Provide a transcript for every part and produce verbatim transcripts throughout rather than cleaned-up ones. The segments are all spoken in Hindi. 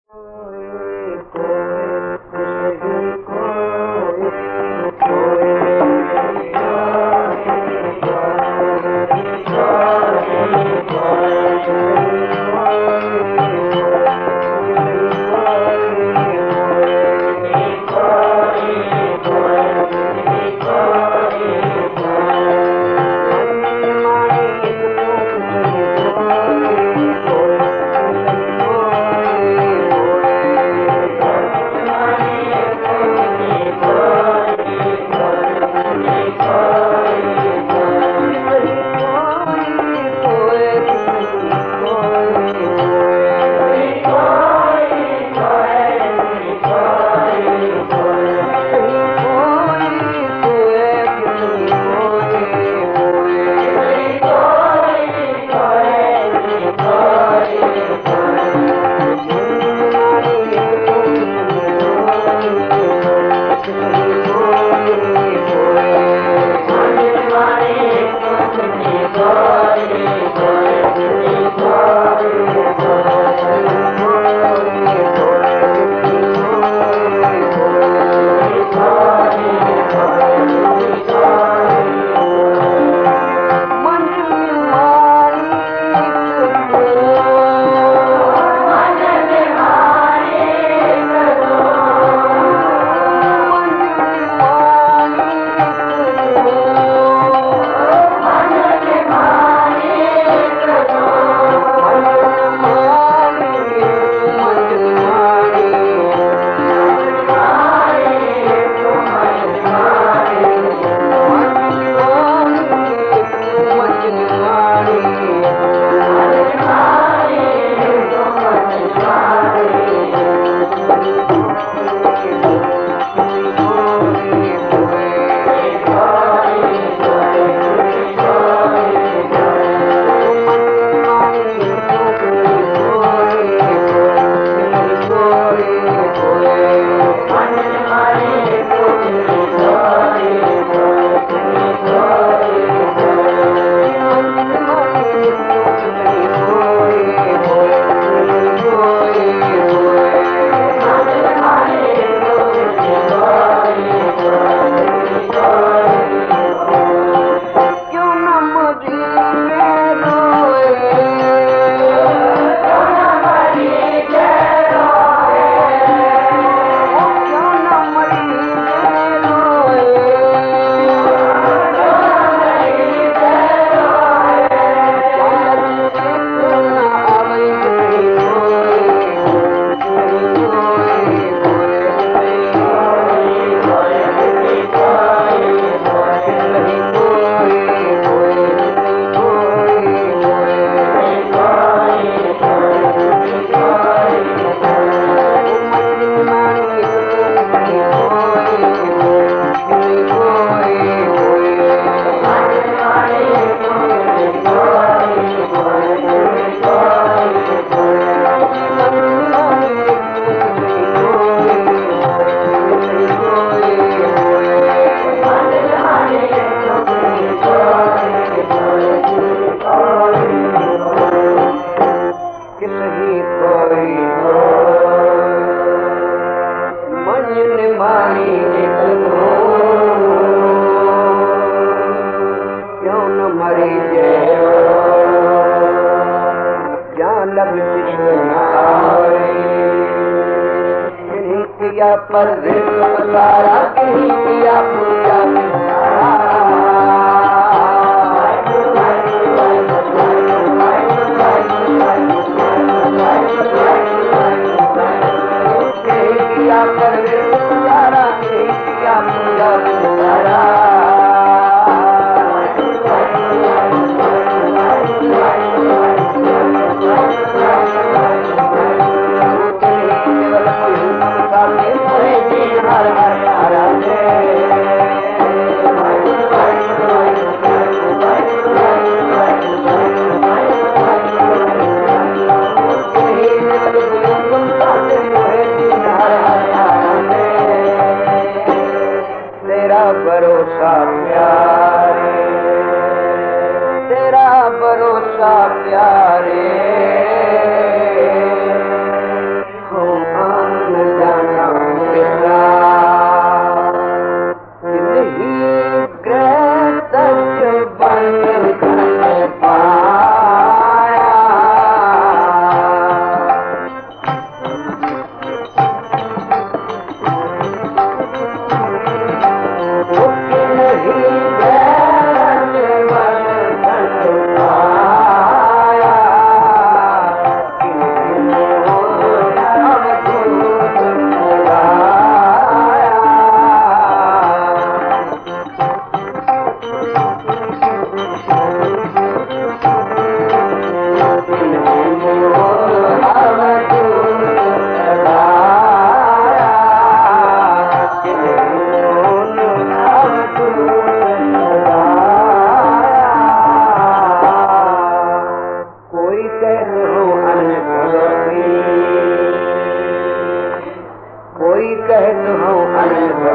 भरोसा प्यारे हो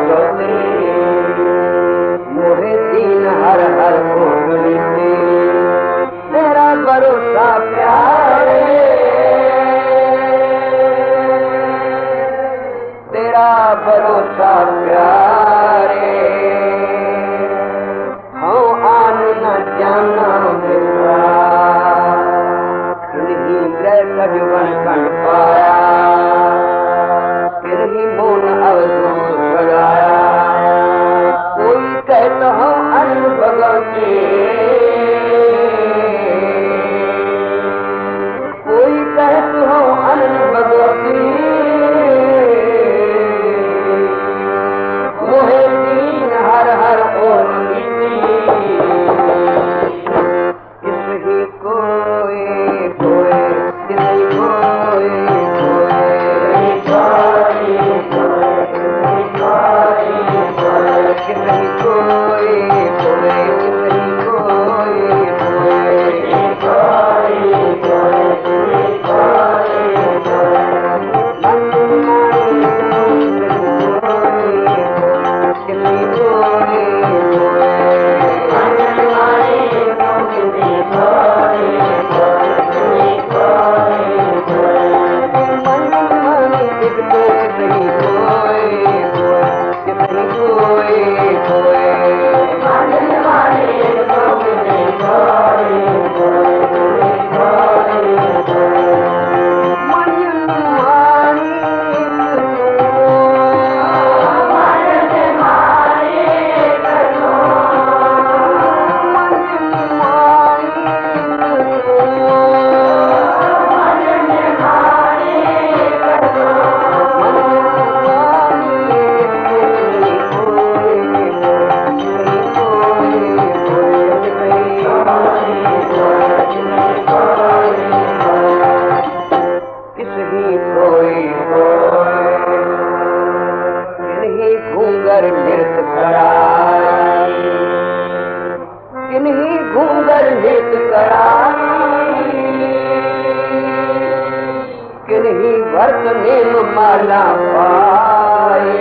भगवती मोहे दीन हर हर भोगनी तेरा भरोसा प्यारे तेरा भरोसा प्यारे हाँ आन न जाना मिला किन्हीं ग्रह सजवन कण पाया किन्हीं मोन अवधूत सजाया कोई कहता हूँ अन भगवती कोई कहता हूँ अन भगवती मोहे दीन हर हर ओर किसी कोई कोई किसी कोई माला पाए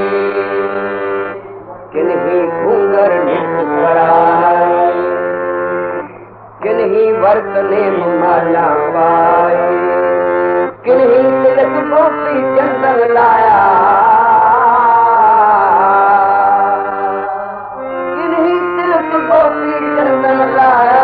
किन्हीं घूंगर नित कराए किन्हीं वर्तने माला पाए किन्हीं तिलक गोपी चंदन लाया किन्हीं तिलक गोपी चंदन लाया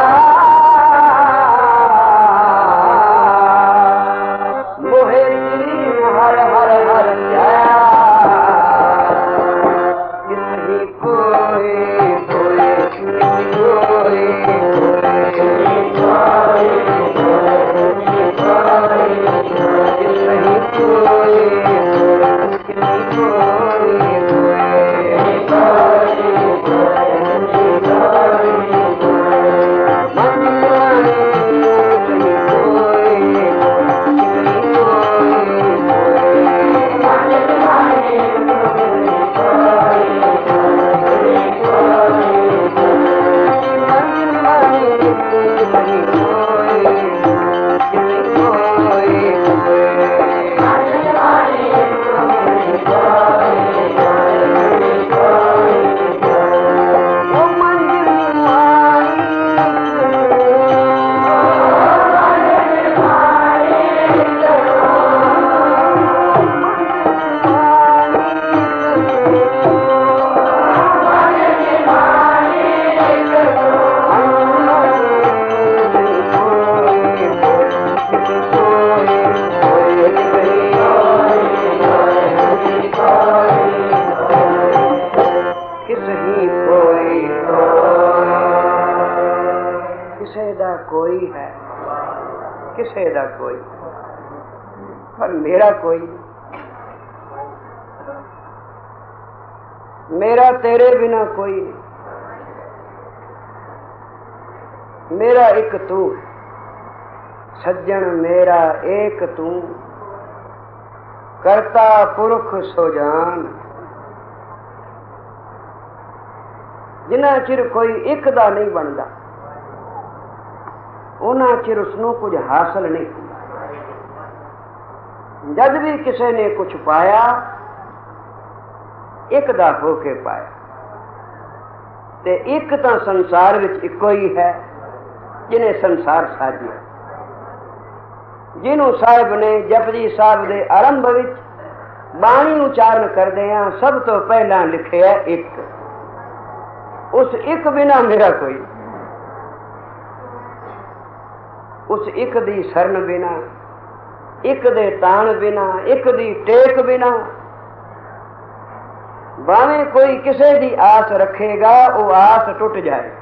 कोई पर मेरा कोई मेरा तेरे बिना कोई नहीं मेरा एक तू सज्जन मेरा एक तू करता पुरख सो जान जिन्ना चिर कोई एक दा नहीं बनता उन्ना चिर उसनों कुछ हासिल नहीं जद भी किसी ने कुछ पाया एक दा होके पाया। ते एक तां संसार विच इक्को ही है जिन्हें संसार साजिया। जिन्हों साहिब ने जपजी साहब दे आरंभ विच बाणी उचारण करदे हैं सब तो पहला लिखे है एक। उस एक बिना मेरा कोई, उस एक दी शरण बिना, एक दे ताण बिना, एक दी टेक बिना, भावें कोई किसे दी आस रखेगा वो आस टूट जाए।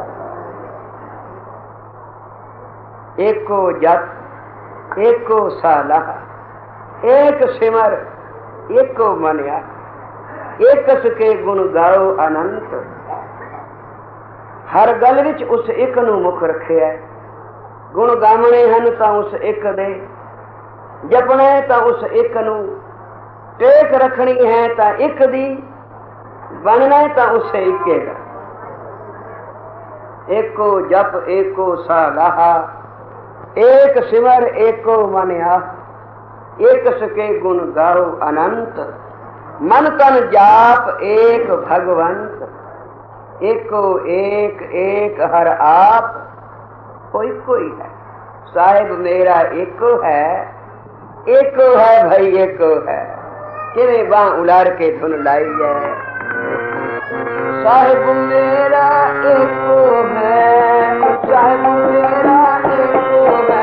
एको जप, एको सालाह, एक सिमर, एको मनिया, एकस के गुण गाओ अनंत। हर गल विच उस एक नूं मुख रखिया। गुण गावणे हन तां उस एक दे, जपना है तां उस एक नूं, टेक रखनी है तां एक दी, बनना है तां उस इके दा। एको जप, एको सालाहा, एक सिमर, एको मनिया, एक सके गुण गाओ अनंत। मन तन जाप एक भगवंत, एको एक एक हर आप। कोई कोई है साहिब मेरा एको है, एको है भाई एको है। किवें बांह उलाड़ के धुन लाई है। साहिब मेरा एको है, साहिब मेरा एको है,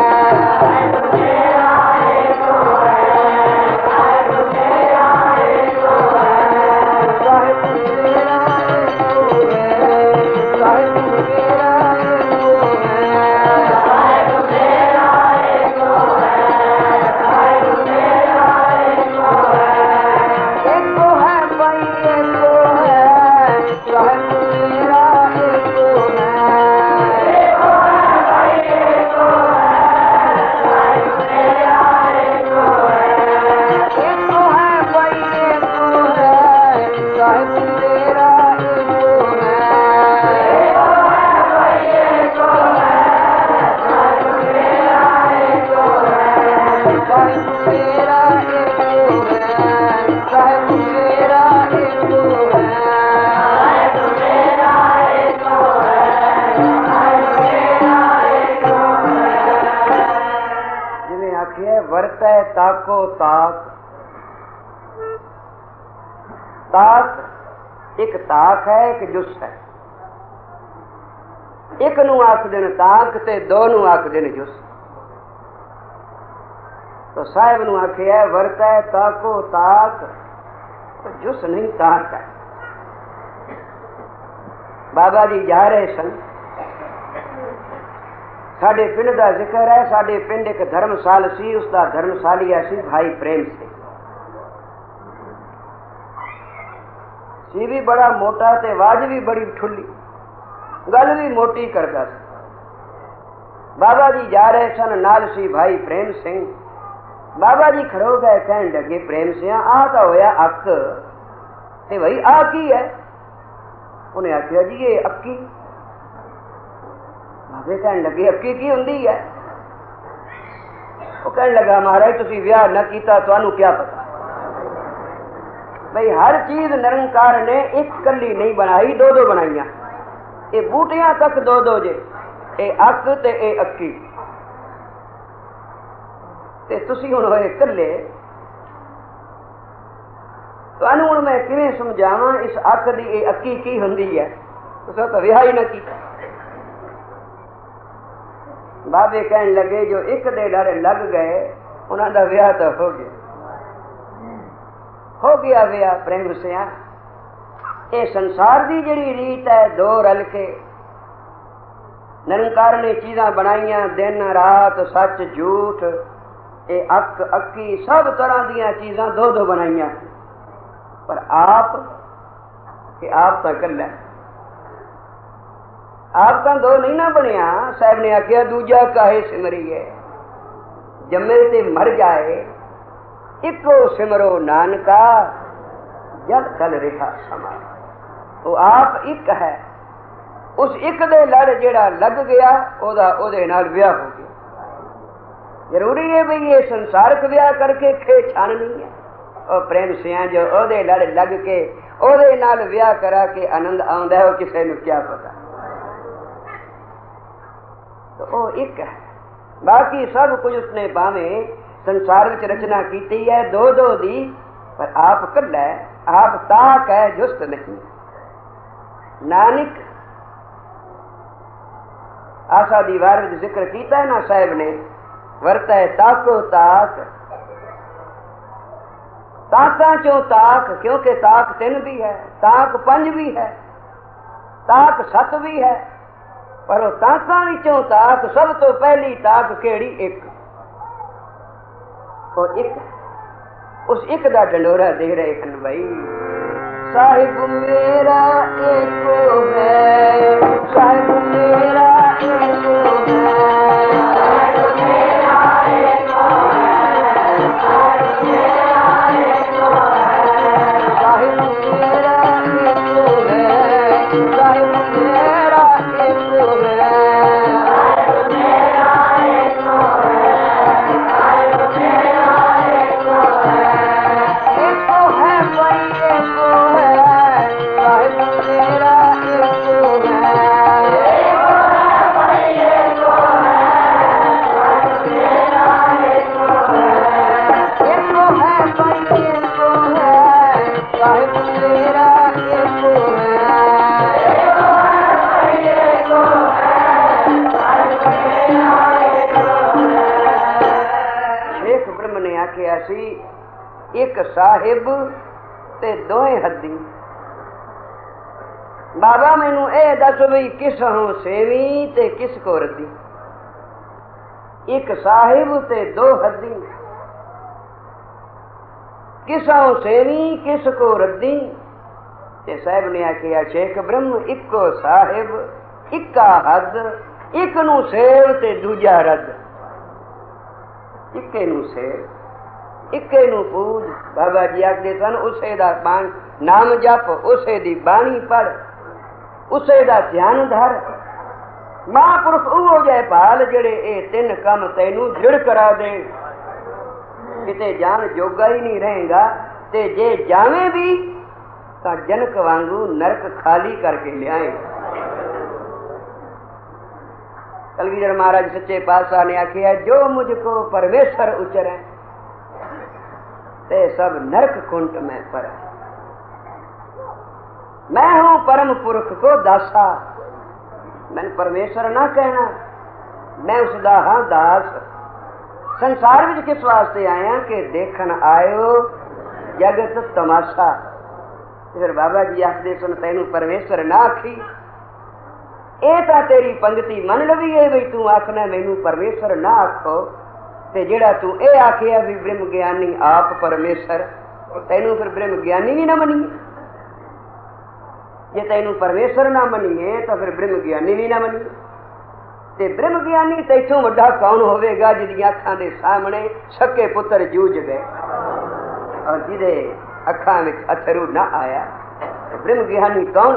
ताको ताक। ताक एक ताक है, एक जुस है। एक नू आख देन ताक ते दो नू आख देन जुस। तो साहिब नू आखिया वरता है ताको ताक, तो जुस नहीं ताक है। बाबा जी जा रहे सन, साडे पिंड का जिक्र है। साडे पिंड एक धर्मसाल सी, उसका धर्मसालिया सी भाई प्रेम से सी भी बड़ा मोटा ते वाज भी बड़ी ठुली, गल भी मोटी करता सी। बाबा जी जा रहे सन, नाल सी भाई प्रेम सिंह। बाबा जी खड़ो गए, कहन लगे प्रेम सिंह आ तो होया अक, ते भाई आ की है? उन्हें आखिया जी ये अक्की। बाबे कहन लगे अक्की की हुंदी है? वो कहन लगा महाराज तुसी विआह न कीता, तुहानू क्या पता भाई हर चीज निरंकार ने एक कली नहीं बनाई, दो दो बनाइया। ये बूटियां तक दो दो जे, ए अक ते ए अक्की, ते तुसी हुण होए कल्ले। तुहानू हुण मैं किवें समझावां इस अक दी ए अक्की की हुंदी है? तुसां तां विआह ही न कीता। बाबे कहन लगे जो एक दे डर लग गए उन्हां दा विआह तो हो गया, हो गया विआह प्रेम सिया। ये संसार दी जड़ी रीत है, दो रल के निरंकार ने चीज़ां बनाईयां, दिन रात सच झूठ, ये अक अक्की सब तरह दियां चीज़ां दो दो बनाईयां। पर आप कि आप तो कल्ला, आप तो दो नहीं ना बनया। साहब ने आख्या दूजा काहे सिमरिए, जमे ते मर जाए, इको सिमरो नानका जल कल रेखा समा। तो आप एक है, उस एक दे लड़ जेड़ा लग गया ओदा ओदे नाल विआह हो गया। जरूरी है भी ये संसारक विआह करके खे छाननी है, ਉਹ ਪ੍ਰੇਮ ਸਿਆਂ ਜੋ ਉਹਦੇ ਲੜ ਲੱਗ ਕੇ ਉਹਦੇ ਨਾਲ ਵਿਆਹ ਕਰਾ ਕੇ ਆਨੰਦ ਆਉਂਦਾ ਹੈ, ਉਹ ਕਿਸੇ ਨੂੰ ਕਿਆ ਪਤਾ। ਉਹ ਇੱਕ ਹੈ, ਬਾਕੀ ਸਭ ਕੁਝ ਉਸਨੇ ਭਾਵੇਂ ਸੰਸਾਰ ਵਿੱਚ ਰਚਨਾ ਕੀਤੀ ਹੈ ਦੋ ਦੋ ਦੀ, ਪਰ ਆਪ ਕੱਲਾ ਹੈ, ਆਪ ਤਾਕ ਹੈ, ਜੁਸਤ ਨਹੀਂ। ਨਾਨਕ आशा दीवार में जिक्र किया है ना साहब ने, वरता है ताको ताक, ताका चो ताक, क्योंकि ताक तीन भी है, ताक पंज भी है, ताक सत भी है, पर वो ताका विचों ताक सब तो पहली ताक केड़ी एक, वो एक, उस एक दा डंडोरा दे रहे हैं भाई। साहिब मेरा एको है, साहिब मेरा एको है, साहिब मेरा एको है, साहिब मेरा एको है, साहिब मेरा एको है, साहिब मेरा एको है, साहिब मेरा एको है, साहिब मेरा एको है, एको है भाई एको है, साहिब मेरा एको है, एको है भाई एको है, साहिब मेरा एको है, एको है भाई एको है, साहिब मेरा एको है, एको है भाई एको है, साहिब मेरा एको है। शेख ब्रह्म ने आख्या सी एक साहिब ते दोए हद्दी। बाबा मैनू ए दस भी किस हूं सेवी ते किस को रद्दी। एक साहिब ते दो हद्दी, किस हूं सेवी किस को रद्दी। ते साहिब ने आख्या शेख ब्रह्म इको साहिब इक्का हद, एक नू सेव ते दूजा रद। इक्के नू सेव इक्के नू पूज। बाबा जी आखदे सन उसे दा बाण नाम जप, उसे दी बाणी पढ़, उसे दा ध्यान धर। महापुरुष उहो जय भाल जेड़े ए तीन काम तैनू दृढ़ करा दे। किते जान जोगा ही नहीं रहेगा, ते जे जावे भी तां जनक वांगू नरक खाली करके लियाए। कलगीधर महाराज सच्चे पातशाह ने आखिया जो मुझको परमेश्वर उचरे ते सब नरक कुंट में पर। मैं हूं परम पुरख को दासा, मैंने परमेश्वर ना कहना, मैं उसदा हां दास। संसार विच किस वास्ते आया कि देखन आयो जगत तमाशा। फिर बाबा जी आखदे सन तैनू परमेश्वर ना आखी, ए तां तेरी पंक्ति मन लवी है बई तू आखना मैनू परमेश्वर ना आखो, ते जेड़ा तू ए आखिया भी ब्रह्म ज्ञानी आप परमेश्वर, तैनू फिर ब्रह्म ज्ञानी भी ना मनीए। जे तैनू परमेश्वर ना मनीए तो फिर ब्रह्म ज्ञानी भी ना मनीए। ते ब्रह्म ज्ञानी तैथों वड्डा कौन होवेगा जिहदी अखां दे सामने सके पुत्र जूझ गए और जिहदे अखां विच अथरू ना आया। ब्रह्म ज्ञानी कौन?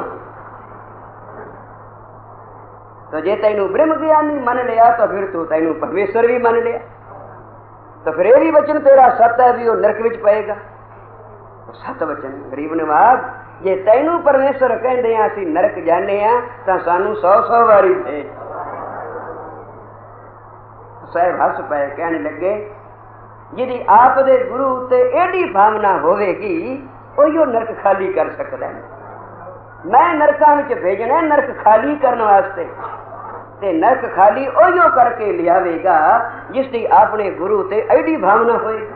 तो जे तैनू ब्रह्म ज्ञानी मन लिया तो फिर तू तैनू परमेश्वर भी मन लिया, तो फिर ये भी वचन तेरा सत है भी वो नरक विच पएगा। सत वचन गरीब नवाज जे तैनू परमेश्वर कहंदे आ असीं नरक जाने आ तां सानू सौ सौ वारी दे। साहब हस पाए, कहने लगे जिहदी आप दे गुरु उत्ते एडी भावना होवेगी ओहियो नरक खाली कर सकदा है। मैं नरकां विच भेजना नरक खाली करने वास्ते, ते नरक खाली ओहियो करके लियावेगा जिसदी अपने गुरु ते एडी भावना होएगी,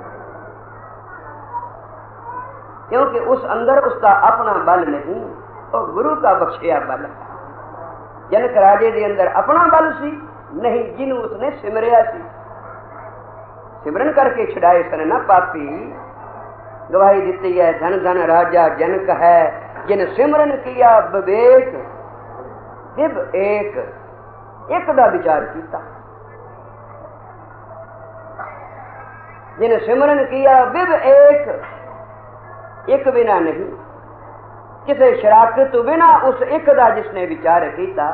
क्योंकि उस अंदर उसका अपना बल नहीं, और गुरु का बख्शिया बल। जनक राजे दे अंदर अपना बल सी नहीं, जिन्हों उसने सिमरिया सी, सिमरन करके छुड़ाए सन ना पापी। गवाही दी है धन धन राजा जनक है जिन सिमरन किया विवेक दिव एक, एक दा विचार किया। जिन सिमरन किया विव एक, एक बिना नहीं, किसी शराकत तो बिना उस एक दा जिसने विचार किया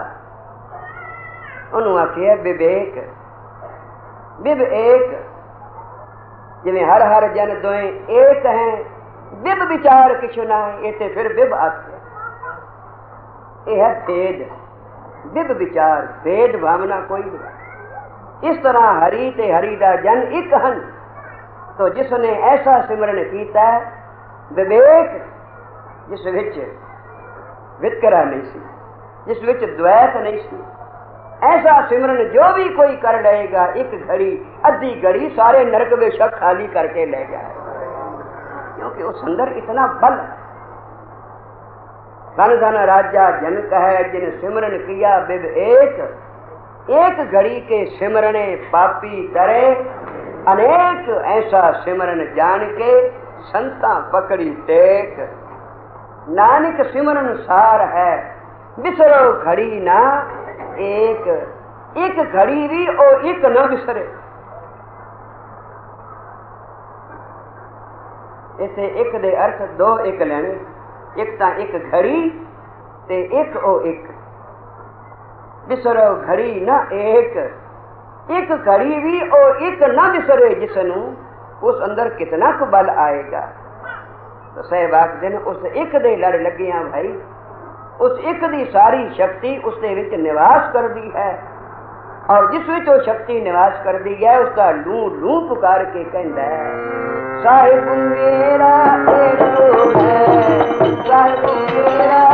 उन्होंने आखिया विवेक विव एक। जिमें हर हर जन दोए एक हैं, बिब विचार किछु ना है, इसे फिर बिब आते। यह है भेद, बिब विचार, भेद भावना कोई नहीं। इस तरह हरि ते हरि दा जन एक हन। तो जिसने ऐसा सिमरन कीता विवेक, जिस विच वितकरा नहीं सी, जिस विच द्वैत नहीं सी, ऐसा सिमरन जो भी कोई कर लेगा, एक घड़ी अद्धी घड़ी सारे नरक बेशक खाली करके ले जाए, क्योंकि उस अंदर इतना बल है। धन धन राजा जन कहे जिन सिमरन किया बिब एक, एक घड़ी के सिमरने पापी तरे अनेक, ऐसा सिमरन जान के संता पकड़ी टेक। नानक सिमरन सार है बिसरो घड़ी ना एक, एक घड़ी भी और एक न बिसरे। इसे एक दे अर्थ दो एक लेने, एक ता एक घड़ी ते एक ओ एक, बिसरो घड़ी न एक, एक घड़ी भी और एक न बिसरे जिसनू, उस अंदर कितना कुछ बल आएगा। तो सहबाग दिन उस एक दे लड़ लगिया भाई, उस एक दी सारी शक्ति उसके विच निवास कर दी है, और जिस विच वो शक्ति निवास कर दी है उसका लू लू पुकार के कहता है साहिब मेरा एक है, साहिब मेरा